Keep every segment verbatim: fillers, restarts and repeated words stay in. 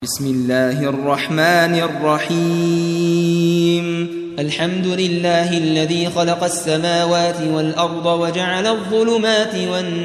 بسم الله الرحمن الرحيم الحمد لله الذي خلق السماوات والأرض وجعل الظلمات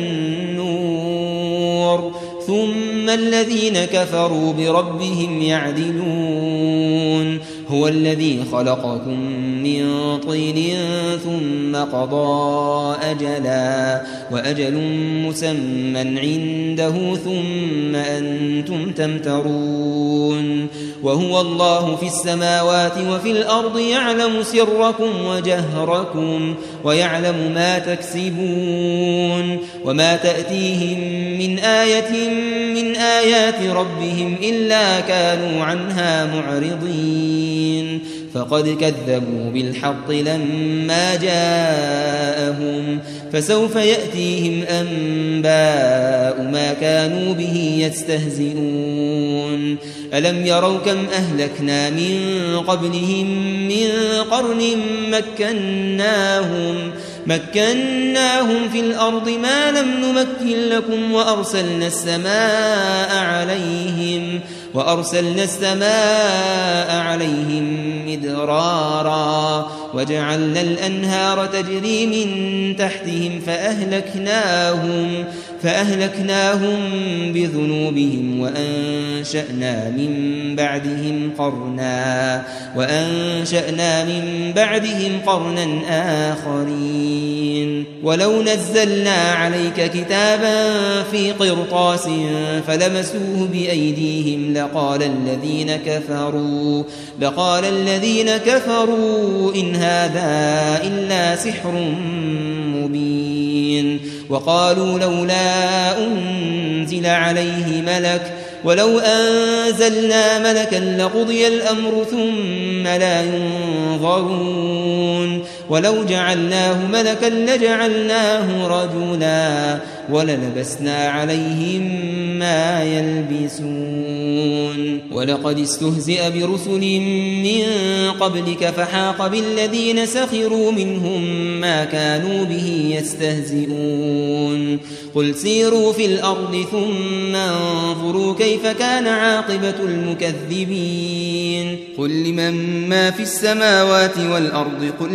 والنور ثم الذين كفروا بربهم يعدلون هو الذي خلقكم من طين ثم قضى أجلا وأجل مسمى عنده ثم أنتم تمترون وهو الله في السماوات وفي الأرض يعلم سركم وجهركم ويعلم ما تكسبون وما تأتيهم من آية من آيات ربهم إلا كانوا عنها معرضين فقد كذبوا بالحق لما جاءهم فسوف يأتيهم أنباء ما كانوا به يستهزئون ألم يروا كم أهلكنا من قبلهم من قرن مكناهم مكناهم في الأرض ما لم نمكن لكم وأرسلنا السماء عليهم وأرسلنا السماء عليهم مدرارا وجعلنا الأنهار تجري من تحتهم فأهلكناهم فأهلكناهم بذنوبهم وأنشأنا من بعدهم قرنا وأنشأنا من بعدهم قرنا آخرين ولو نزلنا عليك كتابا في قرطاس فلمسوه بأيديهم لقال الذين كفروا لقال الذين كفروا إن هذا إلا سحر مبين وقالوا لولا أنزل عليه ملك ولو أنزلنا ملكا لقضي الأمر ثم لا ينظرون ولو جعلناه ملكا لجعلناه رجلا وللبسنا عليهم ما يلبسون ولقد استهزئ برسل من قبلك فحاق بالذين سخروا منهم ما كانوا به يستهزئون قل سيروا في الأرض ثم انظروا كيف كان عاقبة المكذبين قل لمن ما في السماوات والأرض قل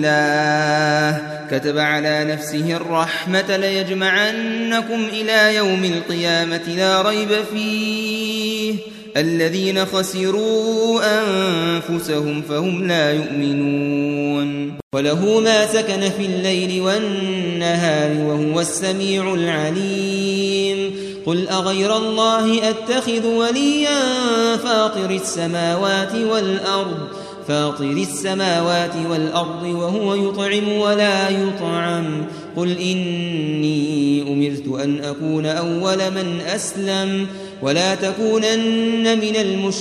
لله كتب على نفسه الرحمة ليجمعنكم إلى يوم القيامة لا ريب فيه الذين خسروا أنفسهم فهم لا يؤمنون وله ما سكن في الليل والنهار وهو السميع العليم قل أغير الله أتخذ وليا فاطر السماوات والأرض فاطر السماوات والأرض وهو يطعم ولا يطعم قل إني أمرت أن أكون أول من أسلم ولا تكونن من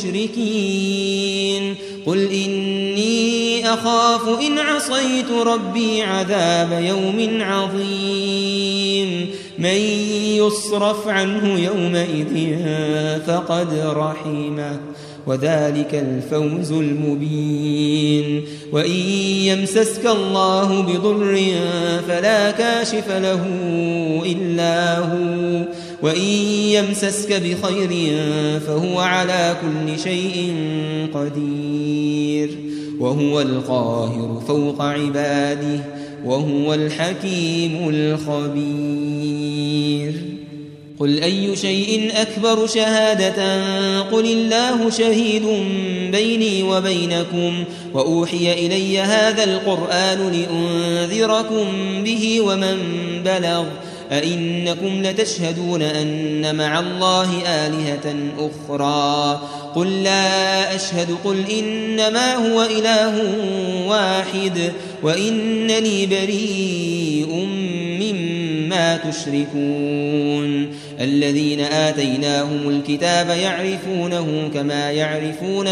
المشركين قل إني أخاف إن عصيت ربي عذاب يوم عظيم من يصرف عنه يومئذ فقد رحمه وذلك الفوز المبين وإن يمسسك الله بضر فلا كاشف له إلا هو وإن يمسسك بخير فهو على كل شيء قدير وهو القاهر فوق عباده وهو الحكيم الخبير قل أي شيء أكبر شهادة قل الله شهيد بيني وبينكم وأوحي إلي هذا القرآن لأنذركم به ومن بلغ أئنكم لتشهدون أن مع الله آلهة أخرى قل لا أشهد قل إنما هو إله واحد وإنني بريء مما تشركون الذين آتيناهم الكتاب يعرفونه كما يعرفون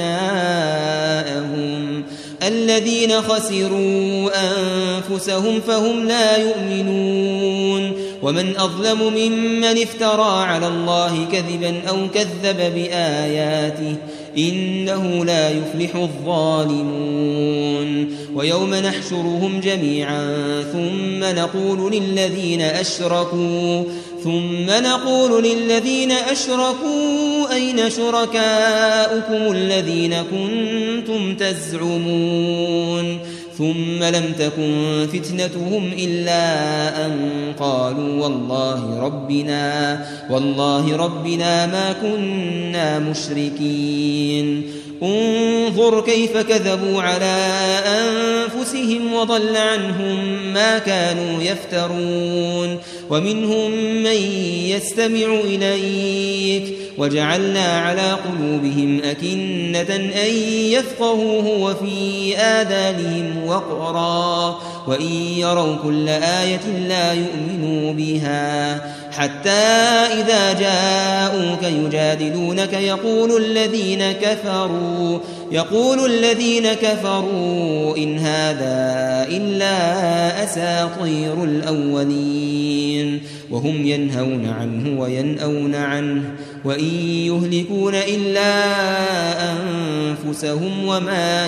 أبناءهم الذين خسروا أنفسهم فهم لا يؤمنون ومن أظلم ممن افترى على الله كذبا أو كذب بآياته إنه لا يفلح الظالمون ويوم نحشرهم جميعا ثم نقول للذين أشركوا ثم نقول للذين أشركوا أين شركاؤكم الذين كنتم تزعمون ثم لم تكن فتنتهم إلا أن قالوا والله ربنا والله ربنا ما كنا مشركين انظر كيف كذبوا على أنفسهم وضل عنهم ما كانوا يفترون ومنهم من يستمع إليك وجعلنا على قلوبهم أكنة أن يفقهوه وفي آذانهم وقرا وإن يروا كل آية لا يؤمنوا بها حتى إذا جاءوك يجادلونك يقول الذين كفروا يقول الذين كفروا إن هذا إلا أساطير الأولين وهم ينهون عنه وينأون عنه وإن يهلكون إلا أنفسهم وما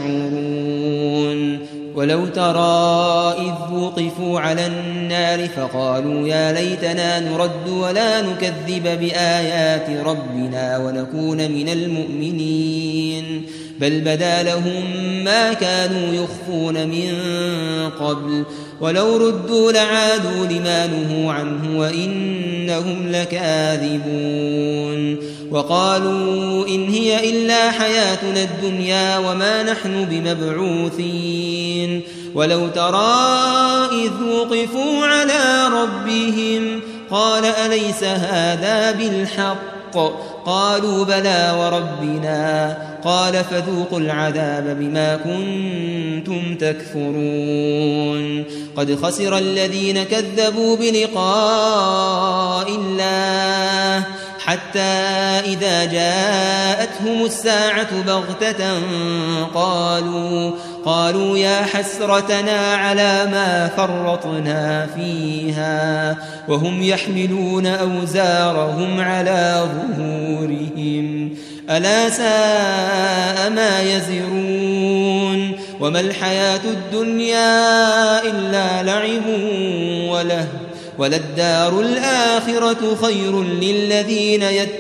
يشعرون ولو ترى إذ وقفوا على النار فقالوا يا ليتنا نرد ولا نكذب بآيات ربنا ونكون من المؤمنين بل بدا لهم ما كانوا يخفون من قبل ولو ردوا لعادوا لما نهوا عنه وإنهم لكاذبون وقالوا إن هي إلا حياتنا الدنيا وما نحن بمبعوثين ولو ترى إذ وقفوا على ربهم قال أليس هذا بالحق قالوا بلى وربنا قال فذوقوا العذاب بما كنتم تكفرون قد خسر الذين كذبوا بلقاء الله حتى إذا جاءتهم الساعة بغتة قالوا قالوا يا حسرتنا على ما فرطنا فيها وهم يحملون أوزارهم على ظهورهم ألا ساء ما يزرون وما الحياة الدنيا إلا لعب وله وللدار الآخرة خير للذين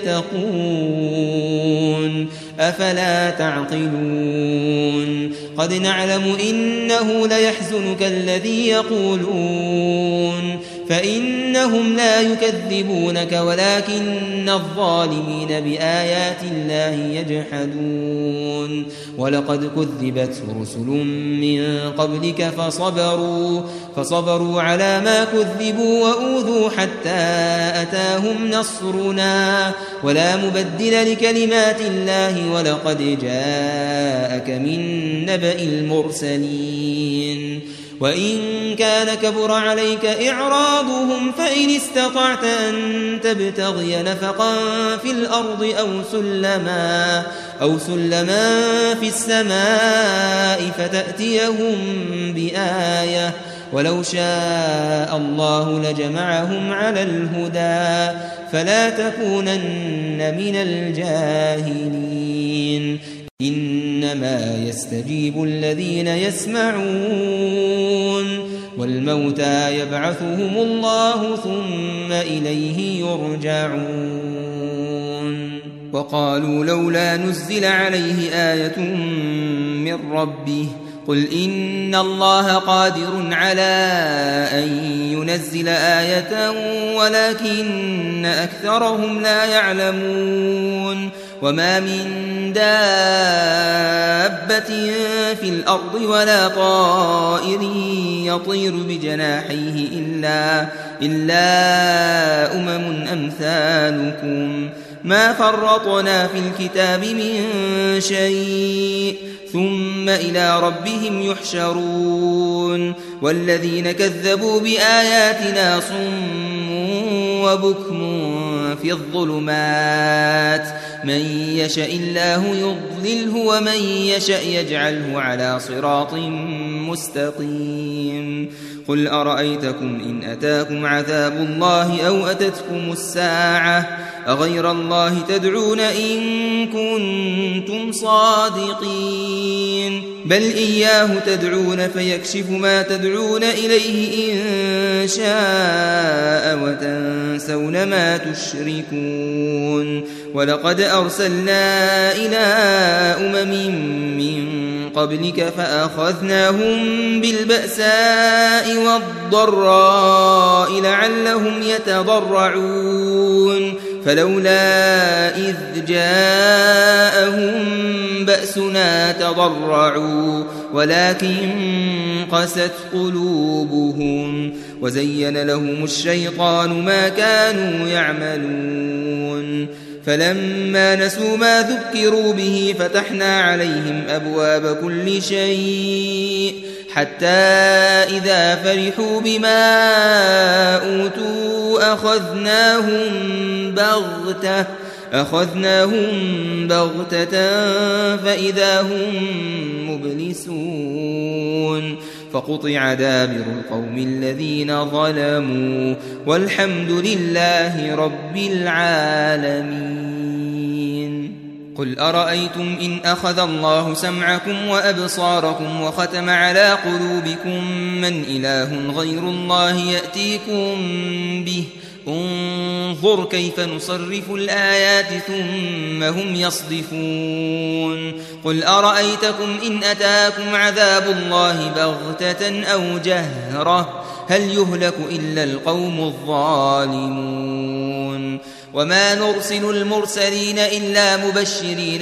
يتقون أفلا تعقلون قد نعلم إنه ليحزنك الذي يقولون فإنهم لا يكذبونك ولكن الظالمين بآيات الله يجحدون ولقد كذبت رسل من قبلك فصبروا فصبروا على ما كذبوا وأوذوا حتى أتاهم نصرنا ولا مبدل لكلمات الله ولقد جاءك من نبأ المرسلين وإن كان كبر عليك إعراضهم فإن استطعت أن تبتغي نفقا في الأرض أو سلما أو سلما في السماء فتأتيهم بآية ولو شاء الله لجمعهم على الهدى فلا تكونن من الجاهلين إنما يستجيب الذين يسمعون والموتى يبعثهم الله ثم إليه يرجعون وقالوا لولا نزل عليه آية من ربه قل إن الله قادر على أن ينزل آية ولكن أكثرهم لا يعلمون وما من دابة في الأرض ولا طائر يطير بجناحيه إلا, إلا أمم أمثالكم ما فرطنا في الكتاب من شيء ثم إلى ربهم يحشرون والذين كذبوا بآياتنا صم وبكم في الظلمات من يشاء الله يضلله ومن يشاء يجعله على صراط مستقيم قل أرأيتكم إن أتاكم عذاب الله أو أتتكم الساعة أغير الله تدعون إن كنتم صادقين بل إياه تدعون فيكشف ما تدعون إليه إن شاء وتنسون ما تشركون ولقد أرسلنا إلى أمم من قبلك فأخذناهم بالبأساء والضراء لعلهم يتضرعون فلولا إذ جاءهم بأسنا تضرعوا ولكن قست قلوبهم وزين لهم الشيطان ما كانوا يعملون فلما نسوا ما ذكروا به فتحنا عليهم أبواب كل شيء حتى إذا فرحوا بما أوتوا أخذناهم بغتة أخذناهم بغتة فإذا هم مبلسون فقطع دابر القوم الذين ظلموا والحمد لله رب العالمين قل أرأيتم إن أخذ الله سمعكم وأبصاركم وختم على قلوبكم من إله غير الله يأتيكم به انظر كيف نصرف الآيات ثم هم يصدفون قل أرأيتكم إن أتاكم عذاب الله بغتة أو جهرة هل يهلك إلا القوم الظالمون وما نرسل المرسلين إلا مبشرين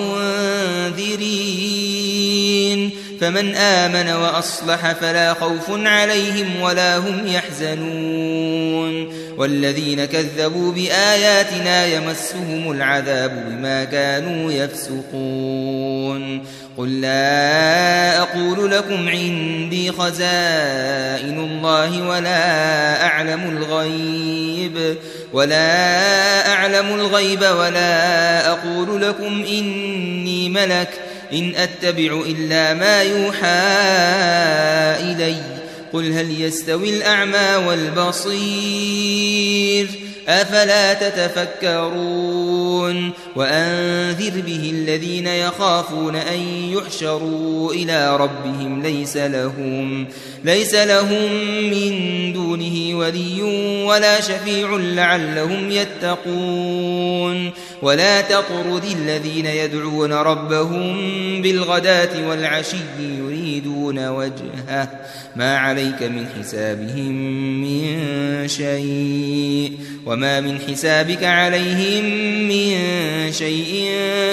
ومنذرين فمن آمن وأصلح فلا خوف عليهم ولا هم يحزنون والذين كذبوا بآياتنا يمسهم العذاب بما كانوا يفسقون قل لا أقول لكم عندي خزائن الله ولا أعلم الغيب ولا أعلم الغيب ولا أقول لكم إني ملك إن أتبع إلا ما يوحى إلي قل هل يستوي الأعمى والبصير أفلا تتفكرون وأنذر به الذين يخافون أن يحشروا إلى ربهم ليس لهم ليس لهم من دونه ولي ولا شفيع لعلهم يتقون ولا تطرد الذين يدعون ربهم بالغداة والعشي يريدون وجهه ما عليك من حسابهم من شيء وما من حسابك عليهم من شيء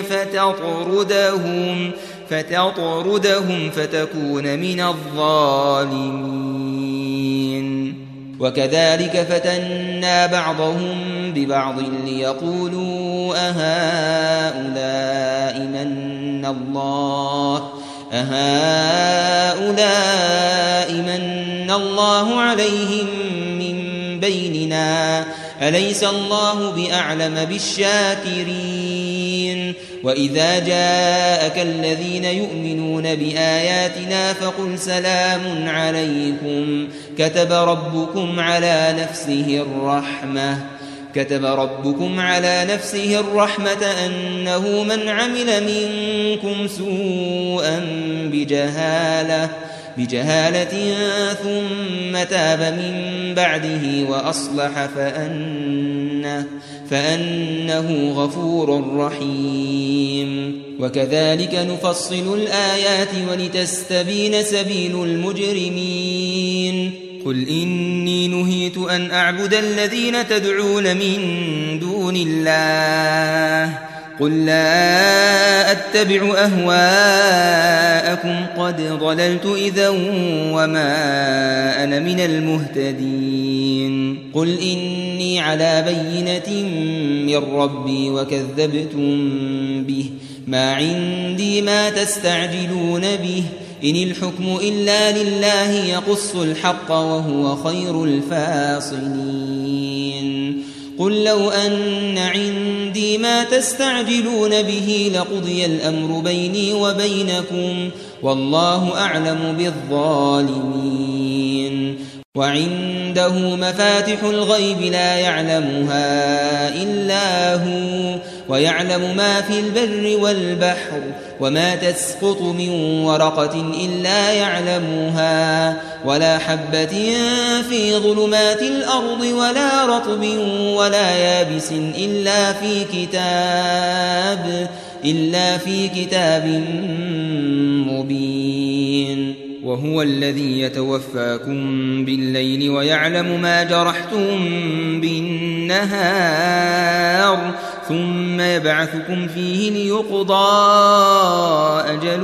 فتطردهم فتطردهم فتكون من الظالمين وكذلك فتنا بعضهم ببعض ليقولوا أهؤلاء من الله أهؤلاء من الله عليهم من بيننا أليس الله بأعلم بالشاكرين وإذا جاءك الذين يؤمنون بآياتنا فقل سلام عليكم كتب ربكم على نفسه الرحمة كتب ربكم على نفسه الرحمة أنه من عمل منكم سوءا بجهالة بجهالة ثم تاب من بعده وأصلح فأنه, فأنه غفور رحيم وكذلك نفصل الآيات ولتستبين سبيل المجرمين قل إني نهيت أن أعبد الذين تدعون من دون الله قل لا أتبع أهواءكم قد ضللت إذا وما أنا من المهتدين قل إني على بينة من ربي وكذبتم به ما عندي ما تستعجلون به إن الحكم إلا لله يقص الحق وهو خير الفاصلين قل لو أن عندي ما تستعجلون به لقضي الأمر بيني وبينكم والله أعلم بالظالمين وعنده مفاتح الغيب لا يعلمها إلا هو ويعلم ما في البر والبحر وما تسقط من ورقة إلا يعلمها ولا حبة في ظلمات الأرض ولا رطب ولا يابس إلا في كتاب إلا في كتاب مبين. وهو الذي يتوفاكم بالليل ويعلم ما جرحتم بالنهار ثم يبعثكم فيه ليقضى أجل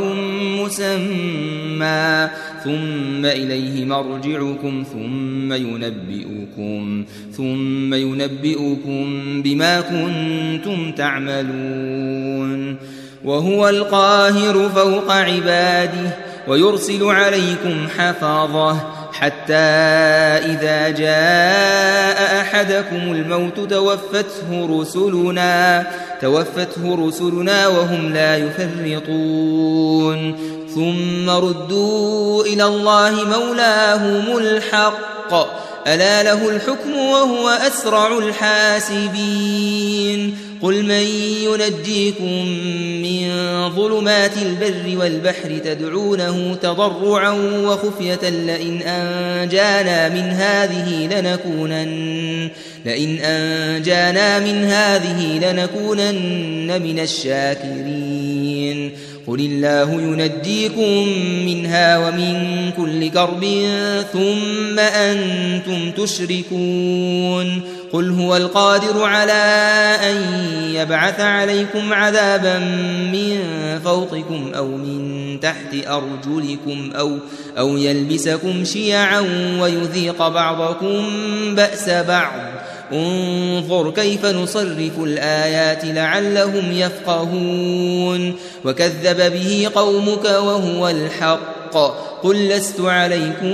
مسمى ثم إليه مرجعكم ثم ينبئكم ثم ينبئكم بما كنتم تعملون. وهو القاهر فوق عباده ويرسل عليكم حفظه حتى إذا جاء أحدكم الموت توفته رسلنا توفته رسلنا وهم لا يفرطون ثم ردوا إلى الله مولاهم الحق ألا له الحكم وهو أسرع الحاسبين. قل من ينجيكم من ظلمات البر والبحر تدعونه تضرعا وخفية لئن أنجانا من هذه لنكونن لئن أنجانا من هذه لنكونن من الشاكرين. قل الله ينجيكم منها ومن كل كرب ثم أنتم تشركون. قل هو القادر على أن يبعث عليكم عذابا من فوقكم أو من تحت أرجلكم أو, أو يلبسكم شيعا ويذيق بعضكم بأس بعض. انظر كيف نصرف الآيات لعلهم يفقهون. وكذب به قومك وهو الحق قل لست عليكم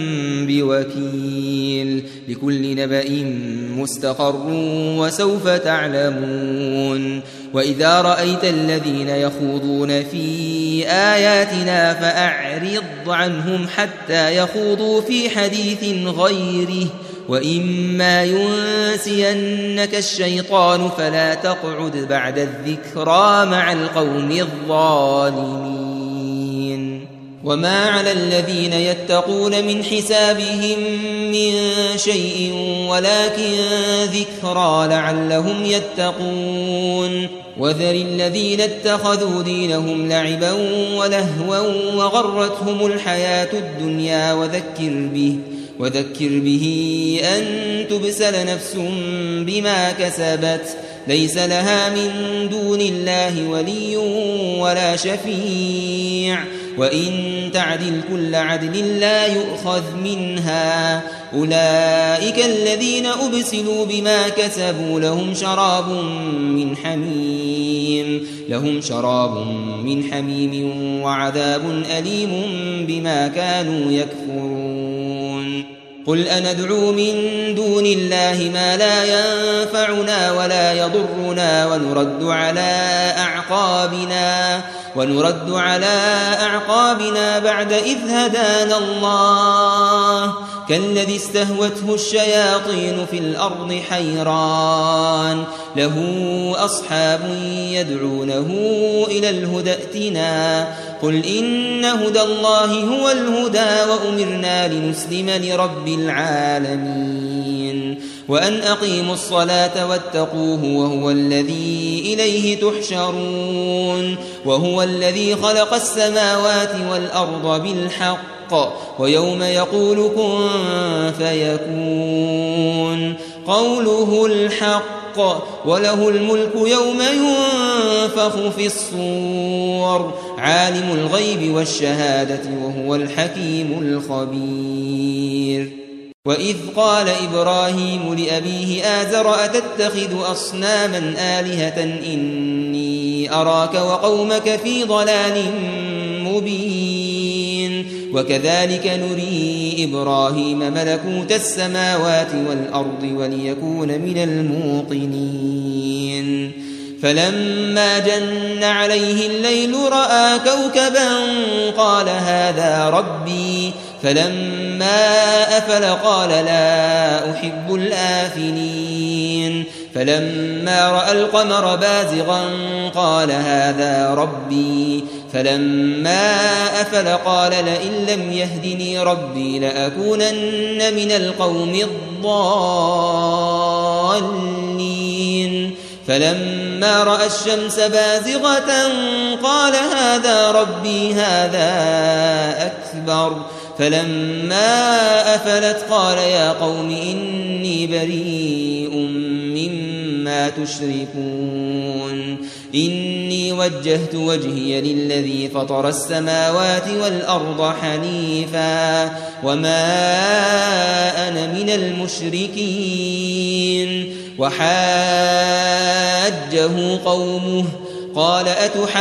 بوكيل لكل نبأ مستقر وسوف تعلمون. وإذا رأيت الذين يخوضون في آياتنا فأعرض عنهم حتى يخوضوا في حديث غيره وإما ينسينك الشيطان فلا تقعد بعد الذكرى مع القوم الظالمين. وما على الذين يتقون من حسابهم من شيء ولكن ذكرى لعلهم يتقون. وذر الذين اتخذوا دينهم لعبا ولهوا وغرتهم الحياة الدنيا وذكر به وذكر به أن تبسل نفس بما كسبت ليس لها من دون الله ولي ولا شفيع وإن تعدل كل عدل لا يؤخذ منها. أولئك الذين أبسلوا بما كسبوا لهم شراب من حميم لهم شراب من حميم وعذاب أليم بما كانوا يكفرون. قل أندعو من دون الله ما لا ينفعنا ولا يضرنا ونرد على أعقابنا ونرد على أعقابنا بعد إذ هدانا الله كالذي استهوته الشياطين في الأرض حيران له أصحاب يدعونه إلى الهدى ائتنا. قل إن هدى الله هو الهدى وأمرنا لنسلم لرب العالمين وأن أقيموا الصلاة واتقوه وهو الذي إليه تحشرون. وهو الذي خلق السماوات والأرض بالحق ويوم يقول كن فيكون قوله الحق وله الملك يوم ينفخ في الصور عالم الغيب والشهادة وهو الحكيم الخبير. وإذ قال إبراهيم لأبيه آزر أتتخذ أصناما آلهة إني أراك وقومك في ضلال مبين. وكذلك نري إبراهيم ملكوت السماوات والأرض وليكون من الموقنين. فلما جن عليه الليل رأى كوكبا قال هذا ربي فلما أفل قال لا أحب الآفلين. فلما رأى القمر بازغا قال هذا ربي فلما أفل قال لئن لم يهدني ربي لأكونن من القوم الضالين فلما رأى الشمس بازغة قال هذا ربي هذا أكبر فلما أفلت قال يا قوم إني بريء مما تشركون إني وجهت وجهي للذي فطر السماوات والأرض حنيفا وما أنا من المشركين وحاجه قومه قال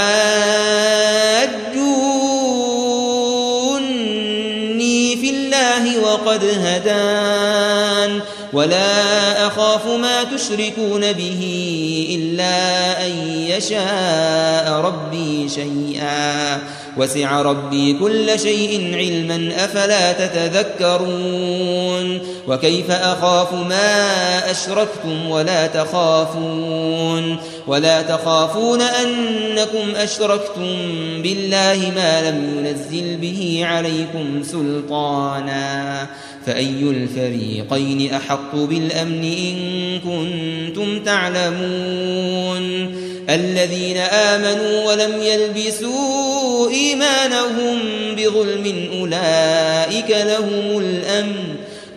أتحاجوني في الله وقد هدان ولا أخاف ما تشركون به إلا أن يشاء ربي شيئا وسع ربي كل شيء علما أفلا تتذكرون وكيف أخاف ما أشركتم ولا تخافون ولا تخافون أنكم أشركتم بالله ما لم ينزل به عليكم سلطانا فأي الفريقين أحق بالأمن إن كنتم تعلمون الذين آمنوا ولم يلبسوا إيمانهم بظلم أولئك لهم الأمن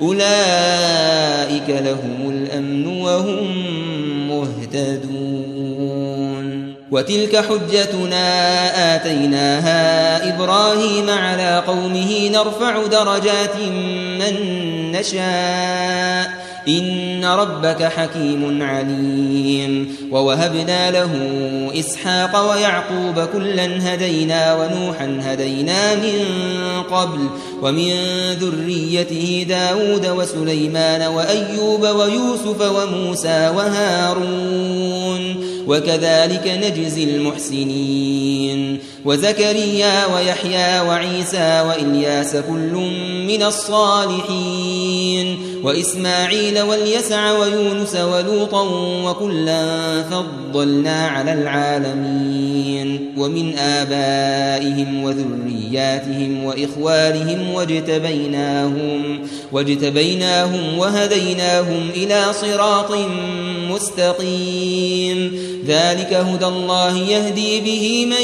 أولئك لهم الأمن وهم مهتدون وتلك حجتنا آتيناها إبراهيم على قومه نرفع درجات من نشاء إن ربك حكيم عليم ووهبنا له إسحاق ويعقوب كلا هدينا ونوحا هدينا من قبل ومن ذريته داود وسليمان وأيوب ويوسف وموسى وهارون وكذلك نجزي المحسنين وزكريا ويحيى وعيسى وإلياس كل من الصالحين وإسماعيل واليسع ويونس ولوطا وكلا فضلنا على العالمين ومن آبائهم وذرياتهم وإخوانهم واجتبيناهم, واجتبيناهم وهديناهم إلى صراط مستقيم ذلك هدى الله يهدي به من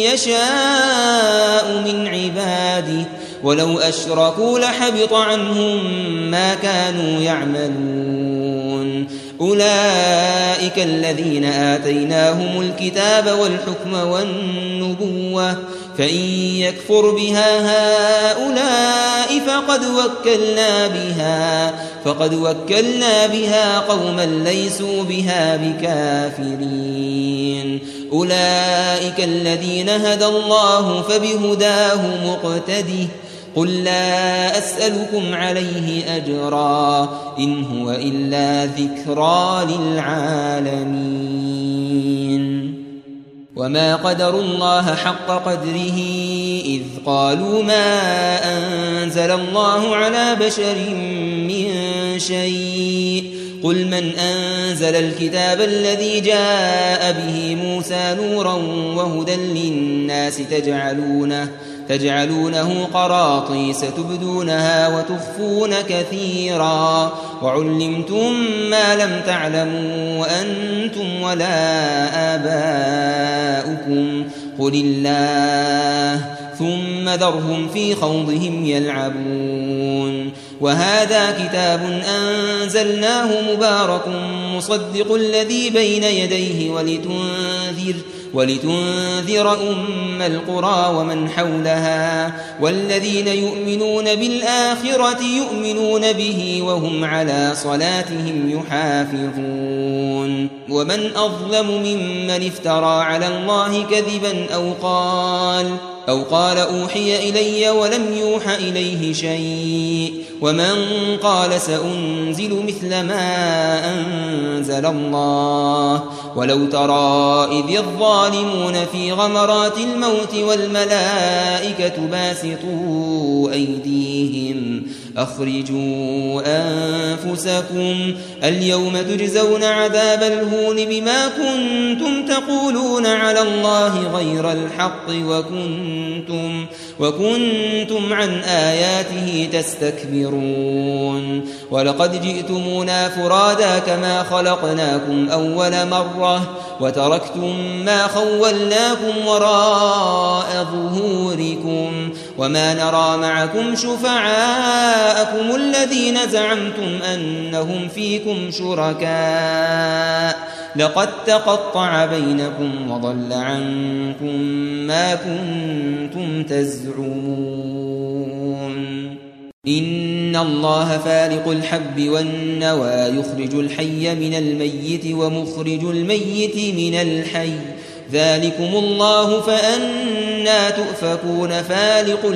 يشاء من عباده ولو أشركوا لحبط عنهم ما كانوا يعملون أولئك الذين آتيناهم الكتاب والحكم والنبوة فإن يكفر بها هؤلاء فقد وكلنا بها فقد وكلنا بها قوما ليسوا بها بكافرين أولئك الذين هدى الله فبهداه مقتده قل لا أسألكم عليه أجرا إن هو إلا ذكرى للعالمين وما قدروا الله حق قدره إذ قالوا ما أنزل الله على بشر من شيء قل من أنزل الكتاب الذي جاء به موسى نورا وهدى للناس تجعلونه تجعلونه قراطيس تبدونها وتخفون كثيرا وعلمتم ما لم تعلموا وأنتم ولا آباؤكم قل الله ثم ذرهم في خوضهم يلعبون وهذا كتاب أنزلناه مبارك مصدق الذي بين يديه ولتنذر ولتنذر أم القرى ومن حولها والذين يؤمنون بالآخرة يؤمنون به وهم على صلاتهم يحافظون ومن أظلم ممن افترى على الله كذبا أو قال أو قال أوحي إلي ولم يوح إليه شيء ومن قال سأنزل مثل ما أنزل الله ولو ترى إذ الظالمون في غمرات الموت والملائكة باسطوا أيديهم أخرجوا أنفسكم اليوم تجزون عذاب الهون بما كنتم تقولون على الله غير الحق وكنتم, وكنتم عن آياته تستكبرون ولقد جئتمونا فرادا كما خلقناكم أول مرة وتركتم ما خولناكم وراء ظهوركم وما نرى معكم شفعاءكم الذين زعمتم أنهم فيكم شركاء لقد تقطع بينكم وضل عنكم ما كنتم تزعمون إن الله فالق الحب والنوى يخرج الحي من الميت ومخرج الميت من الحي ذلكم الله فأنى تؤفكون فالق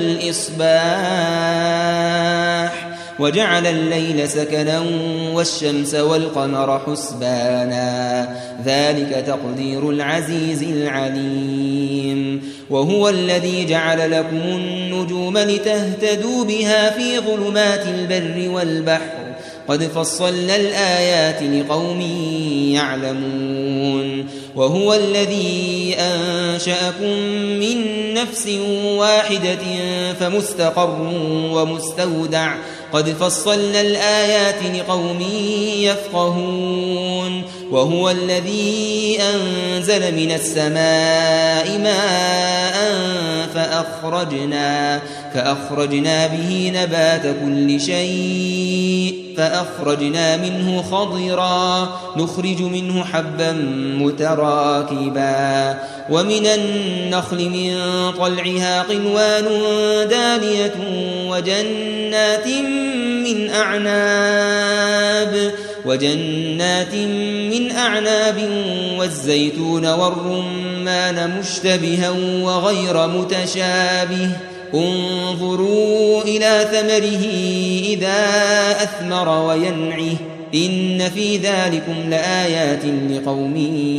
الإصباح وجعل الليل سكنا والشمس والقمر حسبانا ذلك تقدير العزيز العليم وهو الذي جعل لكم النجوم لتهتدوا بها في ظلمات البر والبحر قد فصلنا الآيات لقوم يعلمون وهو الذي أنشأكم من نفس واحدة فمستقر ومستودع قد فصلنا الآيات لقوم يفقهون وهو الذي أنزل من السماء ماء فأخرجنا, فأخرجنا به نبات كل شيء فأخرجنا منه خضرا نخرج منه حبا متراكبا ومن النخل من طلعها قنوان دانية وجنات من أعناب وجنات من أعناب والزيتون والرمان مشتبها وغير متشابه انظروا إلى ثمره إذا أثمر وينعه إن في ذلكم لآيات لقوم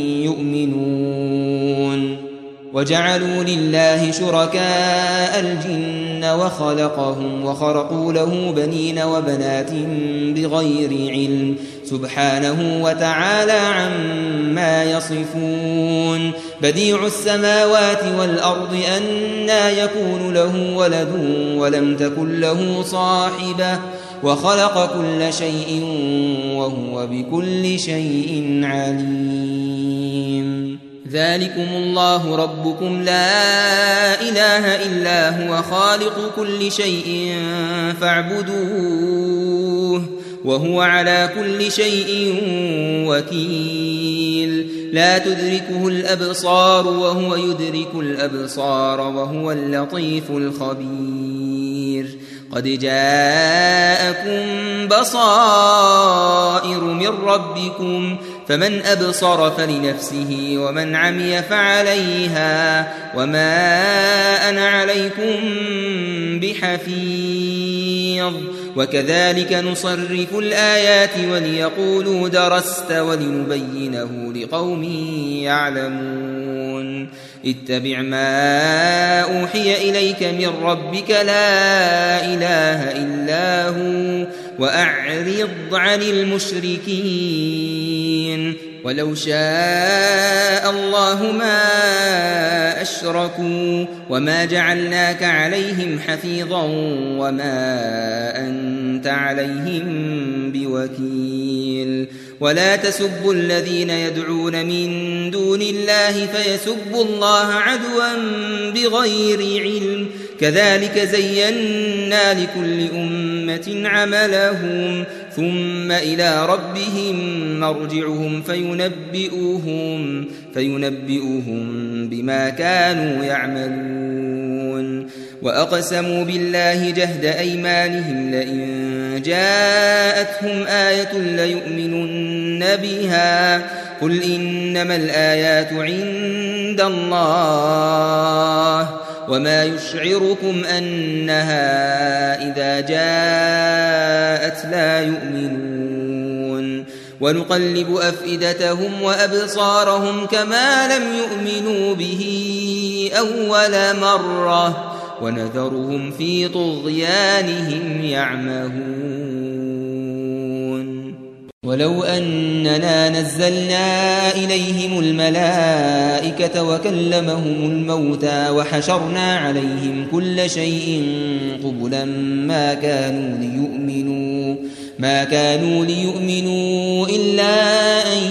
يؤمنون وجعلوا لله شركاء الجن وخلقهم وخرقوا له بنين وبنات بغير علم سبحانه وتعالى عما يصفون بديع السماوات والأرض أنى يكون له ولد ولم تكن له صاحبة وخلق كل شيء وهو بكل شيء عليم ذلكم الله ربكم لا إله إلا هو خالق كل شيء فاعبدوه وهو على كل شيء وكيل لا تدركه الأبصار وهو يدرك الأبصار وهو اللطيف الخبير قد جاءكم بصائر من ربكم فمن أبصر فلنفسه ومن عمي فعليها وما أنا عليكم بحفيظ وكذلك نصرف الآيات وليقولوا درست ولنبينه لقوم يعلمون اتبع ما أوحي إليك من ربك لا إله إلا هو وأعرض عن المشركين ولو شاء الله ما أشركوا وما جعلناك عليهم حفيظا وما أنت عليهم بوكيل ولا تسبوا الذين يدعون من دون الله فيسبوا الله عدوا بغير علم كذلك زينا لكل أمة عملهم ثم إلى ربهم مرجعهم فينبئوهم, فينبئوهم بما كانوا يعملون وأقسموا بالله جهد أيمانهم لئن جاءتهم آية ليؤمنن بها قل إنما الآيات عند الله وما يشعركم أنها إذا جاءت لا يؤمنون ونقلب أفئدتهم وأبصارهم كما لم يؤمنوا به أول مرة ونذرهم في طغيانهم يعمهون. ولو أننا نزلنا إليهم الملائكة وكلمهم الموتى وحشرنا عليهم كل شيء قبلا ما كانوا ليؤمنوا ما كانوا ليؤمنوا إلا أن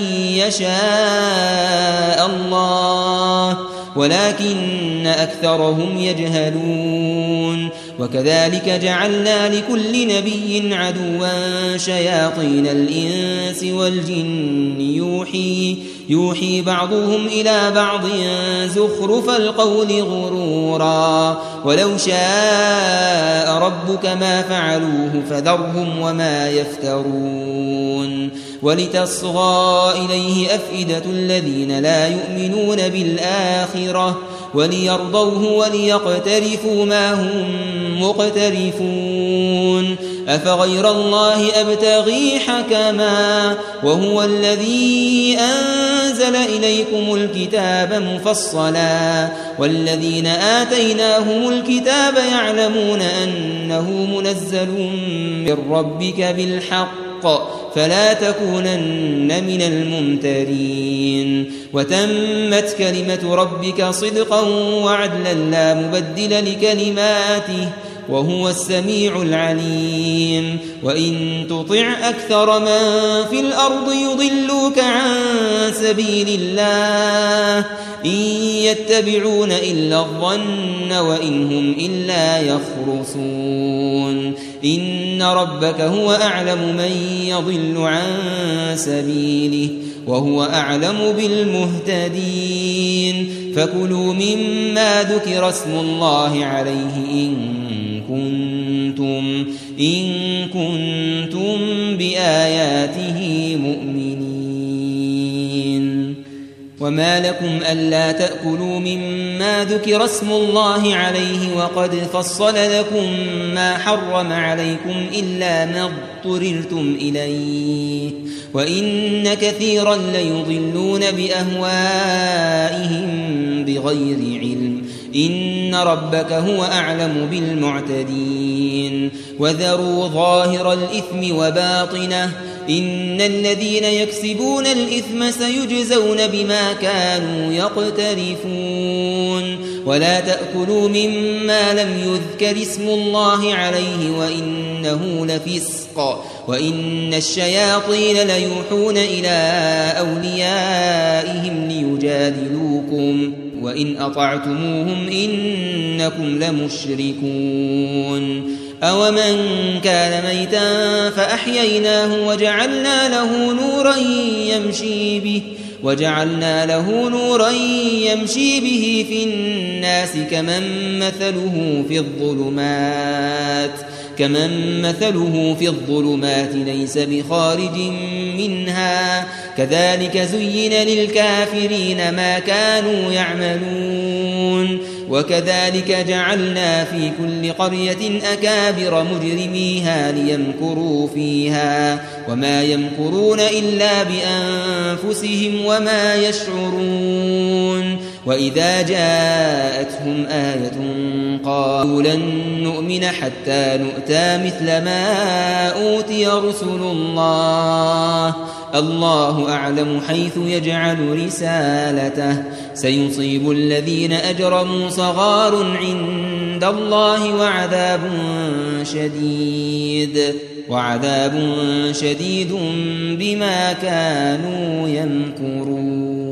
يشاء الله ولكن أكثرهم يجهلون. وكذلك جعلنا لكل نبي عدوا شياطين الإنس والجن يوحي, يوحي بعضهم إلى بعض زخرف القول غرورا ولو شاء ربك ما فعلوه فذرهم وما يفترون. ولتصغى إليه أفئدة الذين لا يؤمنون بالآخرة وليرضوه وليقترفوا ما هم مقترفون. أفغير الله أبتغي حكما وهو الذي أنزل إليكم الكتاب مفصلا والذين آتيناهم الكتاب يعلمون أنه منزل من ربك بالحق فلا تكونن من الممترين. وتمت كلمة ربك صدقا وعدلا لا مبدل لكلماته وهو السميع العليم. وإن تطع أكثر من في الأرض يضلوك عن سبيل الله إن يتبعون إلا الظن وإن هم إلا يخرصون. إن ربك هو أعلم من يضل عن سبيله وهو أعلم بالمهتدين. فكلوا مما ذكر اسم الله عليه إن كنتم, إن كنتم بآياته مؤمنين. وما لكم ألا تأكلوا مما ذكر اسم الله عليه وقد فصل لكم ما حرم عليكم إلا ما اضطررتم إليه وإن كثيرا ليضلون بأهوائهم بغير علم إن ربك هو أعلم بالمعتدين. وذروا ظاهر الإثم وباطنه إن الذين يكسبون الإثم سيجزون بما كانوا يقترفون. ولا تأكلوا مما لم يذكر اسم الله عليه وإنه لفسق وإن الشياطين ليوحون إلى أوليائهم ليجادلوكم وإن أطعتموهم إنكم لمشركون. أومن كان ميتا فأحييناه وجعلنا له نورا يمشي به وجعلنا له نورا يمشي به في الناس كمن مثله في الظلمات كمن مثله في الظلمات ليس بخارج منها كذلك زين للكافرين ما كانوا يعملون. وكذلك جعلنا في كل قرية أكابر مجرميها ليمكروا فيها وما يمكرون إلا بأنفسهم وما يشعرون. وإذا جاءتهم آية قالوا لن نؤمن حتى نؤتى مثل ما أوتي رسل الله الله أعلم حيث يجعل رسالته سيصيب الذين أجرموا صغار عند الله وعذاب شديد وعذاب شديد بما كانوا يمكرون.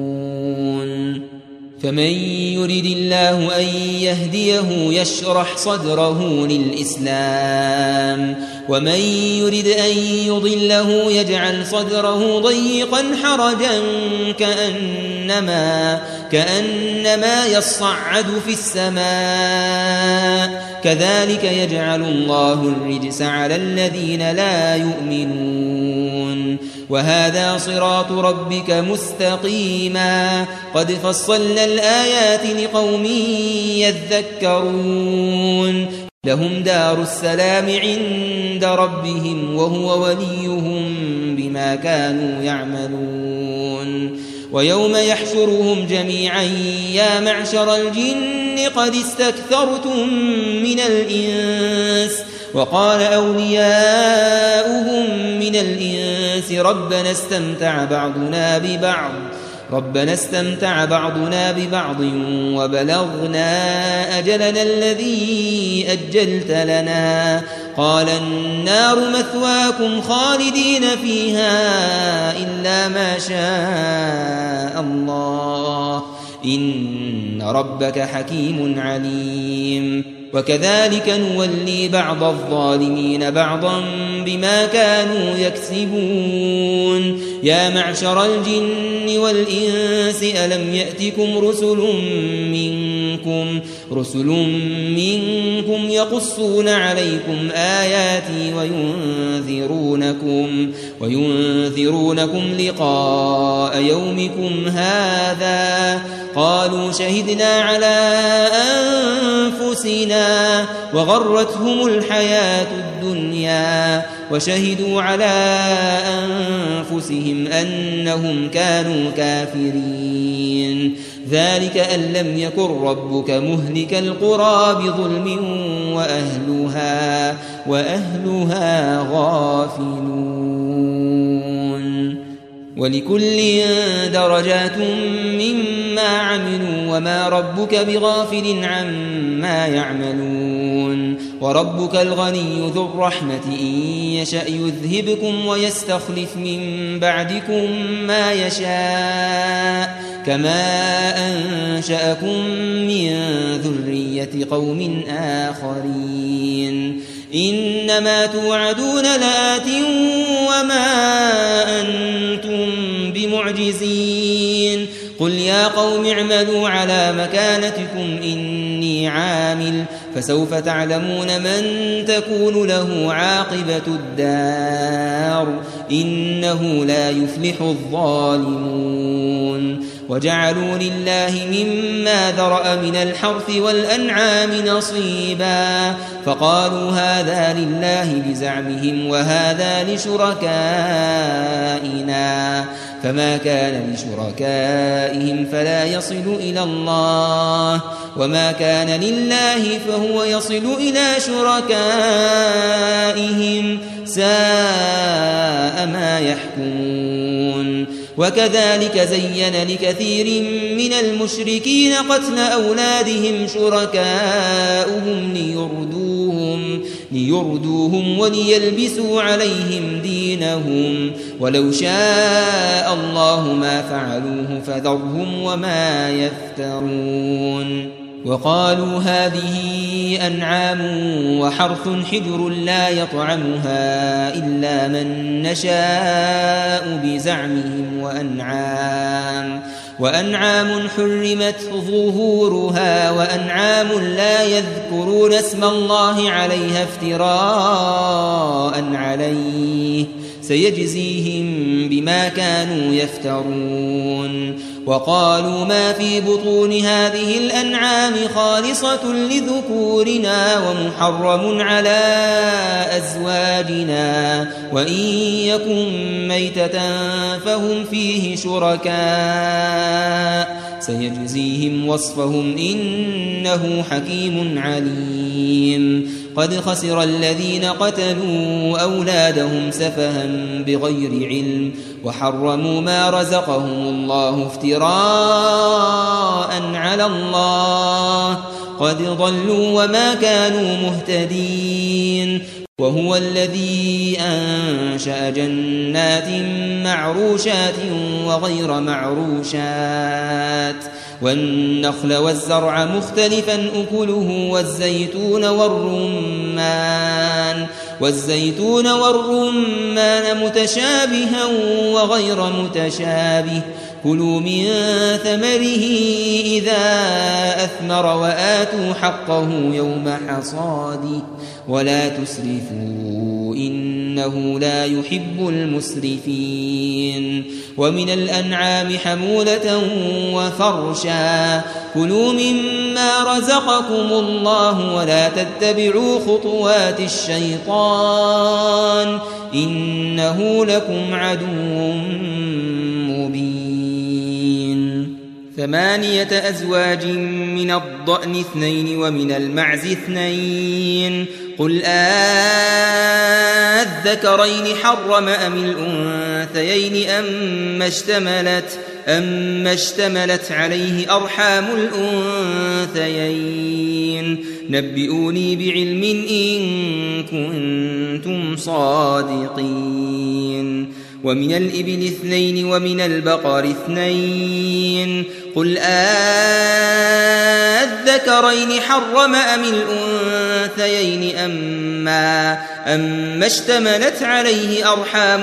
فمن يرد الله أن يهديه يشرح صدره للإسلام ومن يرد أن يضله يجعل صدره ضيقا حرجا كأنما, كأنما يصعد في السماء كذلك يجعل الله الرجس على الذين لا يؤمنون. وهذا صراط ربك مستقيما قد فصلنا الآيات لقوم يذكرون. لهم دار السلام عند ربهم وهو وليهم بما كانوا يعملون. ويوم يحشرهم جميعا يا معشر الجن قد استكثرتم من الإنس وقال أولياؤهم من الإنس ربنا استمتع بعضنا ببعض ربنا استمتع بعضنا ببعض وبلغنا أجلنا الذي أجلت لنا قال النار مثواكم خالدين فيها إلا ما شاء الله إن ربك حكيم عليم وكذلك نولي بعض الظالمين بعضا بما كانوا يكسبون يا معشر الجن والإنس ألم يأتكم رسل منكم رسل منكم يقصون عليكم آياتي وينذرونكم وينذرونكم لقاء يومكم هذا قالوا شهدنا على أنفسنا وغرتهم الحياة الدنيا وشهدوا على أنفسهم أنهم كانوا كافرين ذلك أن لم يكن ربك مهلك القرى بظلم وأهلها وأهلها غافلون ولكل درجات مما عملوا وما ربك بغافل عما يعملون وربك الغني ذو الرحمة إن يشأ يذهبكم ويستخلف من بعدكم ما يشاء كما أنشأكم من ذرية قوم آخرين إنما توعدون لآت وما أنتم بمعجزين قل يا قوم اعملوا على مكانتكم إني عامل فسوف تعلمون من تكون له عاقبة الدار إنه لا يفلح الظالمون وجعلوا لله مما ذرأ من الحرث والأنعام نصيبا فقالوا هذا لله بزعمهم وهذا لشركائنا فما كان لشركائهم فلا يصل إلى الله وما كان لله فهو يصل إلى شركائهم ساء ما يحكمون وكذلك زين لكثير من المشركين قتل أولادهم شركاؤهم ليردوهم, ليردوهم وليلبسوا عليهم دينهم ولو شاء الله ما فعلوه فذرهم وما يفترون وقالوا هذه أنعام وحرث حجر لا يطعمها إلا من نشاء بزعمهم وأنعام وأنعام حرمت ظهورها وأنعام لا يذكرون اسم الله عليها افتراء عليه سيجزيهم بما كانوا يفترون وقالوا ما في بطون هذه الأنعام خالصة لذكورنا ومحرم على أزواجنا وإن يكن ميتة فهم فيه شركاء سيجزيهم وصفهم إنه حكيم عليم قد خسر الذين قتلوا أولادهم سفها بغير علم وحرموا ما رزقهم الله افتراء على الله قد ضلوا وما كانوا مهتدين وهو الذي أنشأ جنات معروشات وغير معروشات والنخل والزرع مختلفا أكله والزيتون والرمان والزيتون والرمان متشابها وغير متشابه كلوا من ثمره إذا أثمر وآتوا حقه يوم حصاده ولا تسرفوا إنه لا يحب المسرفين ومن الأنعام حمولة وفرشا كلوا مما رزقكم الله ولا تتبعوا خطوات الشيطان إنه لكم عدو مبين ثمانية أزواج من الضأن اثنين ومن المعز اثنين قل آذكرين حرم أم الأنثيين أما اشتملت, أم اشتملت عليه أرحام الأنثيين نبئوني بعلم إن كنتم صادقين ومن الإبل اثنين ومن البقر اثنين قل آذكرين حرم أم الأنثيين أما, أما اشتملت عليه أرحام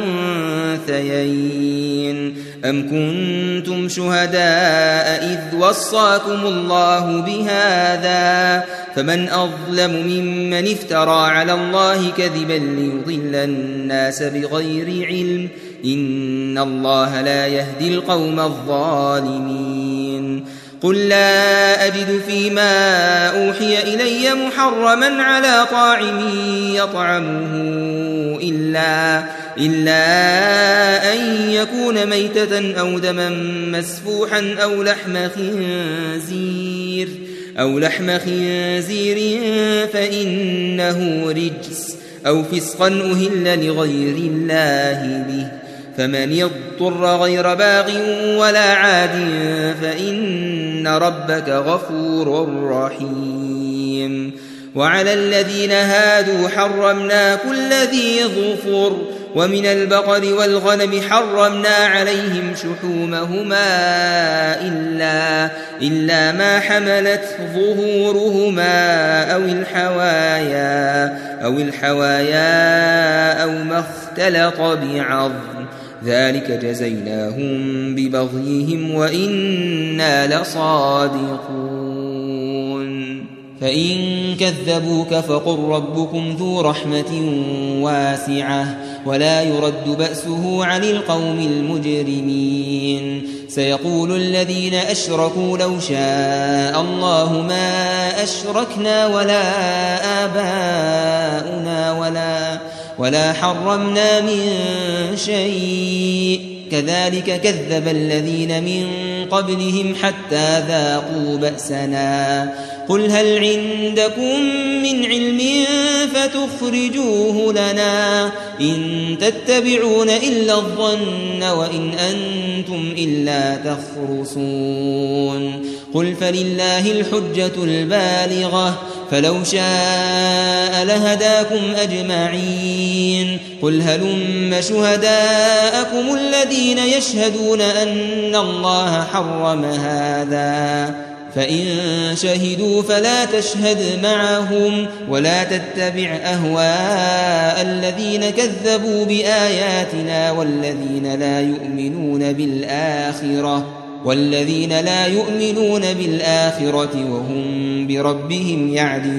الأنثيين أم كنتم شهداء إذ وصاكم الله بهذا فمن أظلم ممن افترى على الله كذبا ليضل الناس بغير علم إن الله لا يهدي القوم الظالمين قل لا أجد فيما أوحي إلي محرما على طاعم يطعمه إلا, إلا أن يكون ميتة أو دما مسفوحا أو لحم خنزير أو لحم خنزير فإنه رجس أو فسقا أهل لغير الله به فمن يضطر غير باغ ولا عاد فإن ربك غفور رحيم وعلى الذين هادوا حرمنا كل ذي ظفر ومن البقر والغنم حرمنا عليهم شحومهما إلا, إلا ما حملت ظهورهما أو الحوايا, أو الحوايا أو ما اختلط بعظم ذلك جزيناهم ببغيهم وإنا لصادقون فإن كذبوك فقل ربكم ذو رحمة واسعة ولا يرد بأسه عن القوم المجرمين سيقول الذين أشركوا لو شاء الله ما أشركنا ولا آباؤنا ولا, ولا حرمنا من شيء كذلك كذب الذين من قبلهم حتى ذاقوا بأسنا قل هل عندكم من علم فتخرجوه لنا إن تتبعون إلا الظن وإن أنتم إلا تخرصون قل فلله الحجة البالغة فلو شاء لهداكم أجمعين قل هلم شهداءكم الذين يشهدون أن الله حرم هذا فإن شهدوا فلا تشهد معهم ولا تتبع أهواء الذين كذبوا بآياتنا والذين لا يؤمنون بالآخرة والذين لا يؤمنون بالآخرة وهم بربهم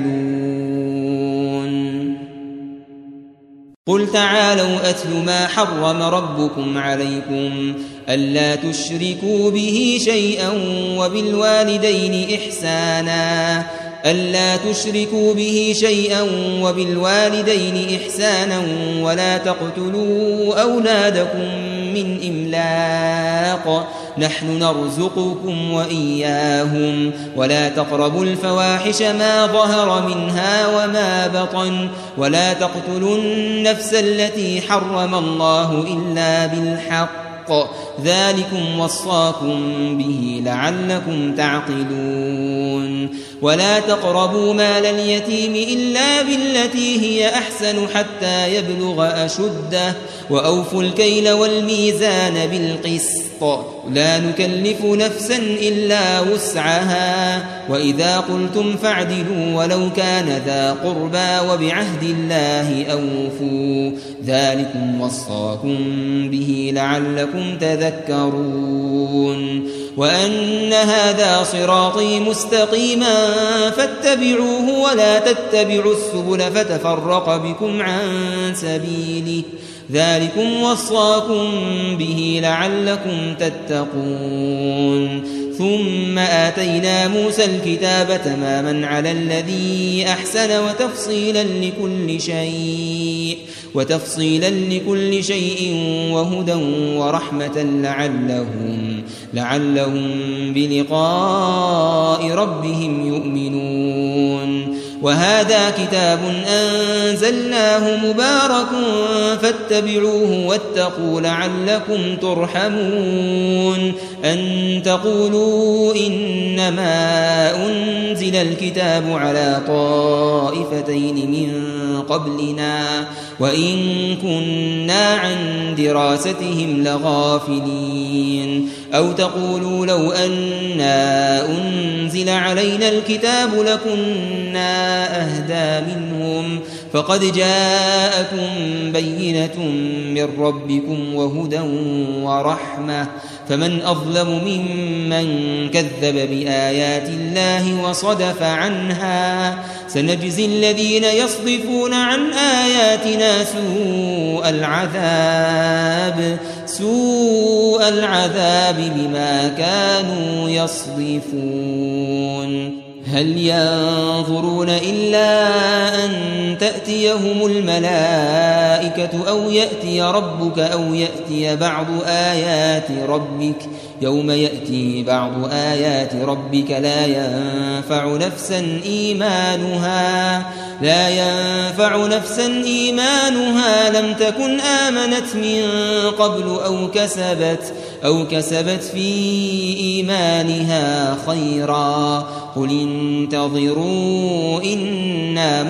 يعدلون قل تعالوا أتل ما حرم ربكم عليكم ألا تشركوا به شيئا وبالوالدين إحسانا ألا تشركوا به شيئا وبالوالدين إحسانا ولا تقتلوا أولادكم من إملاق نحن نرزقكم وإياهم ولا تقربوا الفواحش ما ظهر منها وما بطن ولا تقتلوا النفس التي حرم الله إلا بالحق ذلكم وصاكم به لعلكم تعقلون ولا تقربوا مال اليتيم إلا بالتي هي أحسن حتى يبلغ أشده وأوفوا الكيل والميزان بالقسط لا نكلف نفسا إلا وسعها وإذا قلتم فاعدلوا ولو كان ذا قربى وبعهد الله أوفوا ذلكم وصاكم به لعلكم تذكرون وأن هذا صراطي مستقيما فاتبعوه ولا تتبعوا السبل فتفرق بكم عن سبيله ذلكم وصاكم به لعلكم تتقون ثم آتينا موسى الكتاب تماما على الذي أحسن وتفصيلا لكل شيء وتفصيلا لكل شيء وهدى ورحمة لعلهم, لعلهم بلقاء ربهم يؤمنون. وهذا كتاب أنزلناه مبارك فاتبعوه واتقوا لعلكم ترحمون. أن تقولوا إنما أنزل الكتاب على طائفتين من قبلنا وإن كنا عن دراستهم لغافلين. أو تقولوا لو أنا أنزل علينا الكتاب لكنا أهدى منهم فقد جاءكم بينة من ربكم وهدى ورحمة فمن أظلم ممن كذب بآيات الله وصدف عنها. سنجزي الذين يصدفون عن آياتنا سوء العذاب سوء العذاب بما كانوا يصدفون. هل ينظرون إلا أن تأتيهم الملائكة أو يأتي ربك أو يأتي بعض آيات ربك يوم يأتي بعض آيات ربك لا ينفع نفسا إيمانها لا ينفع نفسا إيمانها لم تكن آمنت من قبل أو كسبت أو كسبت في إيمانها خيرا قل انتظروا إنا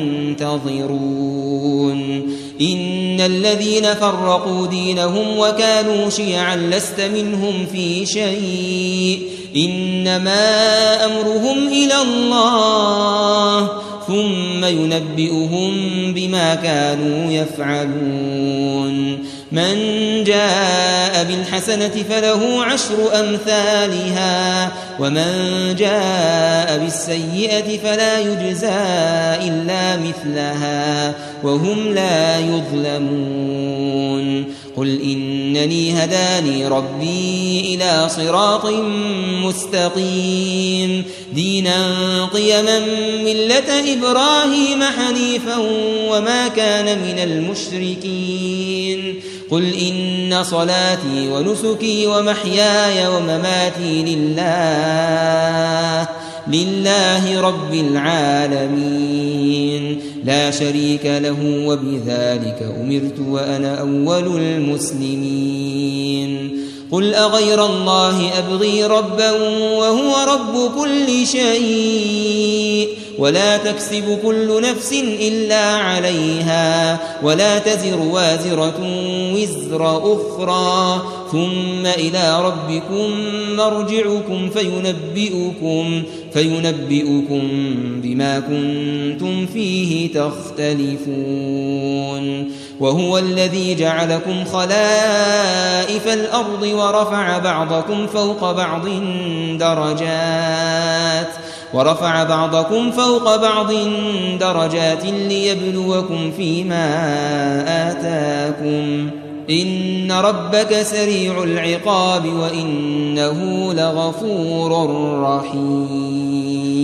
منتظرون. إن الذين فرقوا دينهم وكانوا شيعا لست منهم في شيء إنما أمرهم إلى الله ثم ينبئهم بما كانوا يفعلون. من جاء بالحسنة فله عشر أمثالها ومن جاء بالسيئة فلا يجزى إلا مثلها وهم لا يظلمون. قل إنني هداني ربي إلى صراط مستقيم دينا قيما ملة إبراهيم حنيفا وما كان من المشركين. قل إن صلاتي ونسكي ومحياي ومماتي لله لله رب العالمين لا شريك له وبذلك أمرت وأنا أول المسلمين. قل أغير الله أبغي ربا وهو رب كل شيء ولا تكسب كل نفس إلا عليها ولا تزر وازرة وزر أخرى ثم إلى ربكم مرجعكم فينبئكم فينبئكم بما كنتم فيه تختلفون. وهو الذي جعلكم خلائف الأرض ورفع بعضكم فوق بعض درجات ورفع بعضكم فوق بعض درجات ليبلوكم فيما آتاكم إن ربك سريع العقاب وإنه لغفور رحيم.